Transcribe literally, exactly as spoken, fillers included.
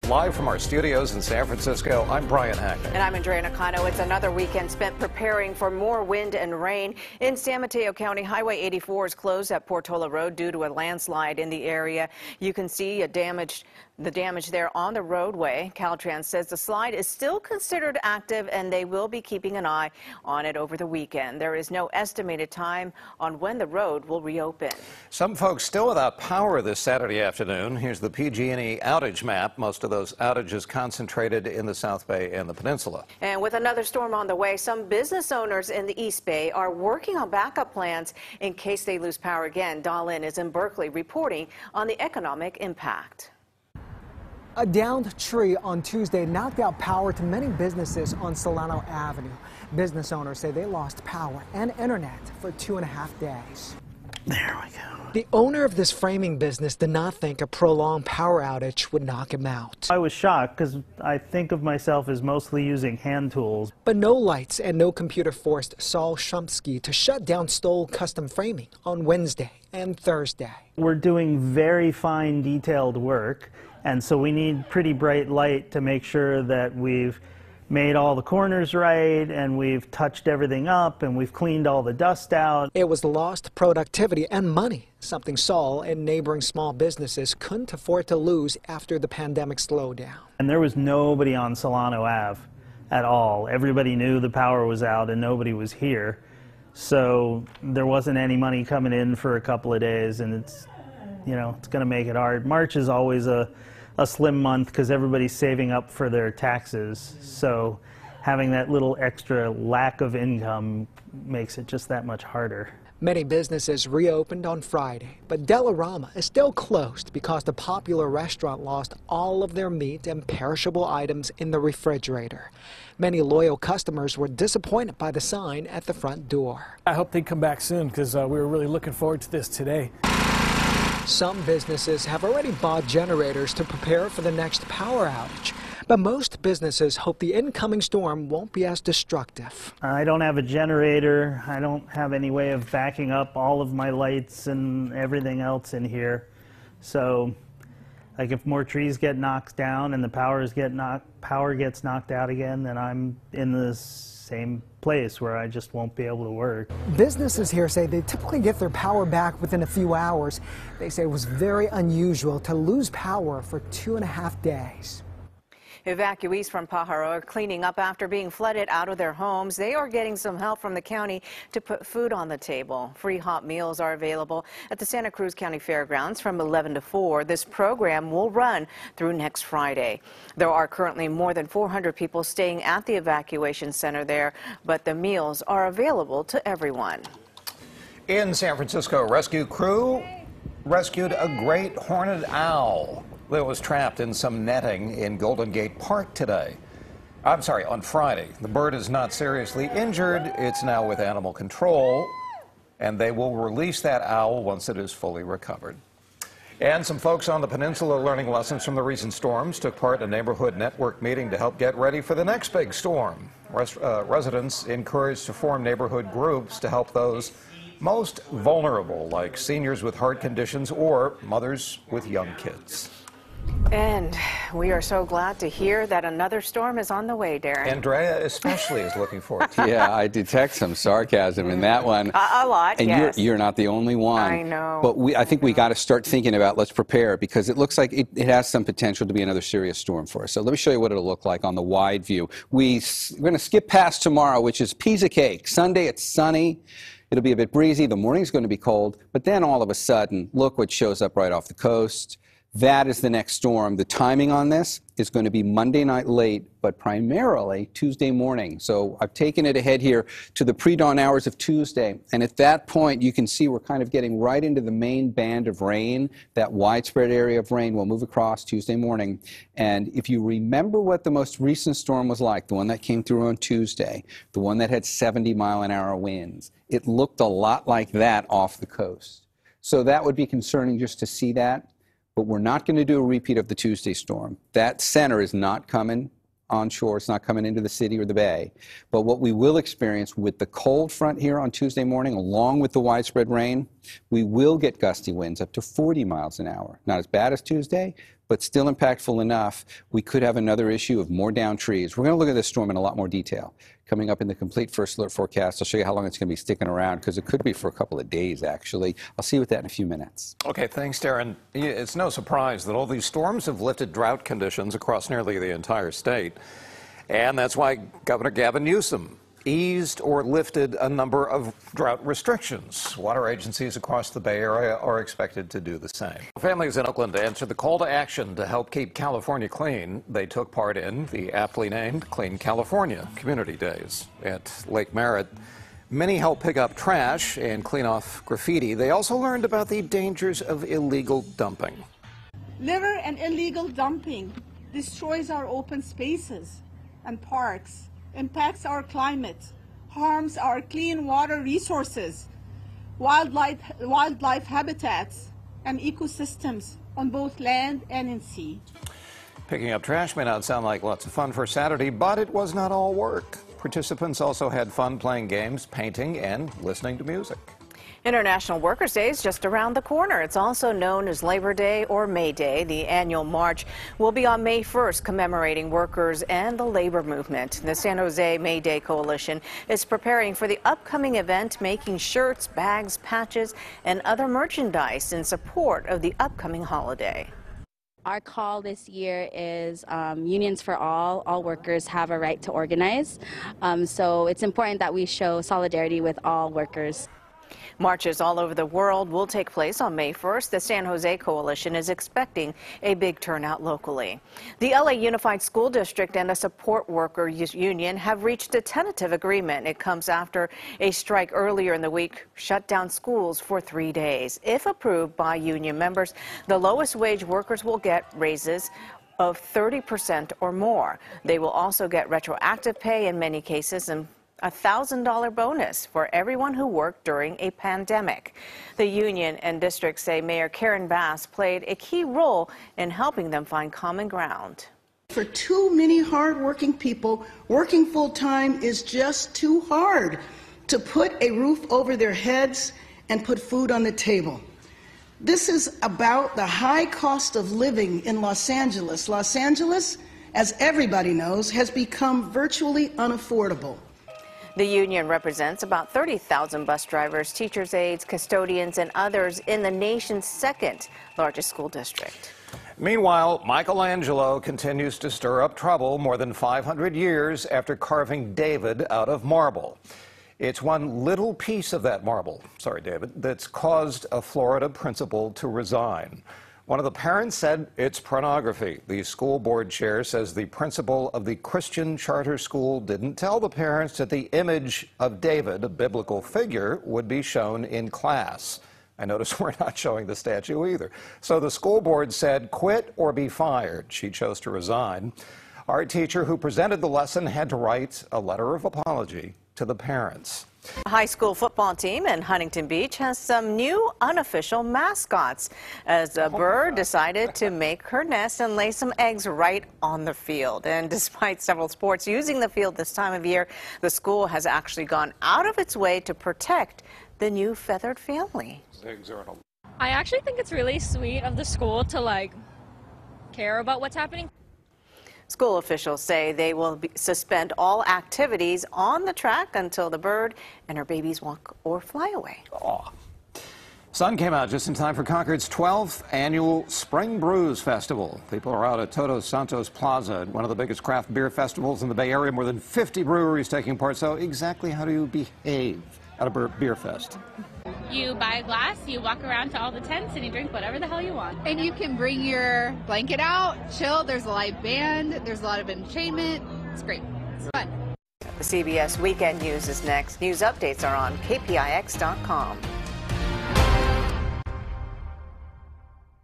Live from our studios in San Francisco, I'm Brian Hackett. And I'm Andrea Nakano. It's another weekend spent preparing for more wind and rain. In San Mateo County, Highway eighty-four is closed at Portola Road due to a landslide in the area. You can see a damaged the damage there on the roadway. Caltrans says the slide is still considered active and they will be keeping an eye on it over the weekend. There is no estimated time on when the road will reopen. Some folks still without power this Saturday afternoon. Here's the P G and E outage map. Most of those outages concentrated in the South Bay and the peninsula. And with another storm on the way, some business owners in the East Bay are working on backup plans in case they lose power again. Dahlin is in Berkeley reporting on the economic impact. A downed tree on Tuesday knocked out power to many businesses on Solano Avenue. Business owners say they lost power and internet for two and a half days. There we go. The owner of this framing business did not think a prolonged power outage would knock him out. I was shocked because I think of myself as mostly using hand tools. But no lights and no computer forced Saul Shumsky to shut down Stoll Custom Framing on Wednesday and Thursday. We're doing very fine detailed work, and so we need pretty bright light to make sure that we've made all the corners right and we've touched everything up and we've cleaned all the dust out. It was lost productivity and money, something Saul and neighboring small businesses couldn't afford to lose after the pandemic slowdown. And there was nobody on Solano Ave at all. Everybody knew the power was out and nobody was here. So there wasn't any money coming in for a couple of days, and it's, you know, it's going to make it hard. March is always a a slim month because everybody's saving up for their taxes, so having that little extra lack of income makes it just that much harder. Many businesses reopened on Friday, but Delarama is still closed because the popular restaurant lost all of their meat and perishable items in the refrigerator. Many loyal customers were disappointed by the sign at the front door. I hope they come back soon because uh, we were really looking forward to this today. Some businesses have already bought generators to prepare for the next power outage, but most businesses hope the incoming storm won't be as destructive. I don't have a generator. I don't have any way of backing up all of my lights and everything else in here. So, like, if more trees get knocked down and the powers get knocked, power gets knocked out again, then I'm in the same place where I just won't be able to work. Businesses here say they typically get their power back within a few hours. They say it was very unusual to lose power for two and a half days. Evacuees from Pajaro are cleaning up after being flooded out of their homes. They are getting some help from the county to put food on the table. Free hot meals are available at the Santa Cruz County Fairgrounds from eleven to four. This program will run through next Friday. There are currently more than four hundred people staying at the evacuation center there, but the meals are available to everyone. In San Francisco, a rescue crew rescued a great horned owl that was trapped in some netting in Golden Gate Park today. I'm sorry, on Friday. The bird is not seriously injured. It's now with animal control, and they will release that owl once it is fully recovered. And some folks on the peninsula learning lessons from the recent storms took part in a neighborhood network meeting to help get ready for the next big storm. Res uh, residents encouraged to form neighborhood groups to help those most vulnerable, like seniors with heart conditions or mothers with young kids. And we are so glad to hear that another storm is on the way, Darren. Andrea especially is looking forward to it. Yeah, I detect some sarcasm in that one. A, a lot, and yes. you're, you're not the only one. I know. But we, I think we got to start thinking about, let's prepare, because it looks like it, it has some potential to be another serious storm for us. So let me show you what it'll look like on the wide view. We, we're going to skip past tomorrow, which is piece of cake. Sunday, it's sunny. It'll be a bit breezy. The morning's going to be cold. But then all of a sudden, look what shows up right off the coast. That is the next storm. The timing on this is going to be Monday night late, but primarily Tuesday morning. So I've taken it ahead here to the pre-dawn hours of Tuesday. And at that point, you can see we're kind of getting right into the main band of rain. That widespread area of rain will move across Tuesday morning. And if you remember what the most recent storm was like, the one that came through on Tuesday, the one that had seventy mile an hour winds, it looked a lot like that off the coast. So that would be concerning just to see that. But we're not going to do a repeat of the Tuesday storm. That center is not coming onshore. It's not coming into the city or the bay. But what we will experience with the cold front here on Tuesday morning, along with the widespread rain, we will get gusty winds up to forty miles an hour. Not as bad as Tuesday, but still impactful enough. We could have another issue of more downed trees. We're going to look at this storm in a lot more detail. Coming up in the complete first alert forecast, I'll show you how long it's going to be sticking around, because it could be for a couple of days, actually. I'll see you with that in a few minutes. Okay, thanks, Darren. It's no surprise that all these storms have lifted drought conditions across nearly the entire state. And that's why Governor Gavin Newsom eased or lifted a number of drought restrictions. Water agencies across the Bay Area are expected to do the same. Families in Oakland answered the call to action to help keep California clean. They took part in the aptly named Clean California Community Days at Lake Merritt. Many helped pick up trash and clean off graffiti. They also learned about the dangers of illegal dumping. Litter and illegal dumping destroys our open spaces and parks, impacts our climate, harms our clean water resources, wildlife, wildlife habitats, and ecosystems on both land and in sea. Picking up trash may not sound like lots of fun for Saturday, but it was not all work. Participants also had fun playing games, painting, and listening to music. International Workers' Day is just around the corner. It's also known as Labor Day or May Day. The annual march will be on May first, commemorating workers and the labor movement. The San Jose May Day Coalition is preparing for the upcoming event, making shirts, bags, patches, and other merchandise in support of the upcoming holiday. Our call this year is um, unions for all. All workers have a right to organize. Um, so it's important that we show solidarity with all workers. Marches all over the world will take place on May first. The San Jose Coalition is expecting a big turnout locally. The L A Unified School District and a support worker union have reached a tentative agreement. It comes after a strike earlier in the week shut down schools for three days. If approved by union members, the lowest wage workers will get raises of thirty percent or more. They will also get retroactive pay in many cases and a one thousand dollar bonus for everyone who worked during a pandemic. The union and district say Mayor Karen Bass played a key role in helping them find common ground. For too many hard-working people, working full-time is just too hard to put a roof over their heads and put food on the table. This is about the high cost of living in Los Angeles. Los Angeles, as everybody knows, has become virtually unaffordable. The union represents about thirty thousand bus drivers, teachers' aides, custodians, and others in the nation's second largest school district. Meanwhile, Michelangelo continues to stir up trouble more than five hundred years after carving David out of marble. It's one little piece of that marble, sorry, David, that's caused a Florida principal to resign. One of the parents said it's pornography. The school board chair says the principal of the Christian charter school didn't tell the parents that the image of David, a biblical figure, would be shown in class. I notice we're not showing the statue either. So the school board said, quit or be fired. She chose to resign. Our teacher who presented the lesson had to write a letter of apology to the parents. The high school football team in Huntington Beach has some new unofficial mascots as a bird decided to make her nest and lay some eggs right on the field. And despite several sports using the field this time of year, the school has actually gone out of its way to protect the new feathered family. I actually think it's really sweet of the school to like care about what's happening. School officials say they will be, suspend all activities on the track until the bird and her babies walk or fly away. Aw. Sun came out just in time for Concord's twelfth annual Spring Brews Festival. People are out at Todos Santos Plaza, one of the biggest craft beer festivals in the Bay Area. More than fifty breweries taking part. So exactly how do you behave at a beer fest? You buy a glass, you walk around to all the tents, and you drink whatever the hell you want. And you can bring your blanket out, chill. There's a live band. There's a lot of entertainment. It's great. It's fun. The C B S Weekend News is next. News updates are on K P I X dot com.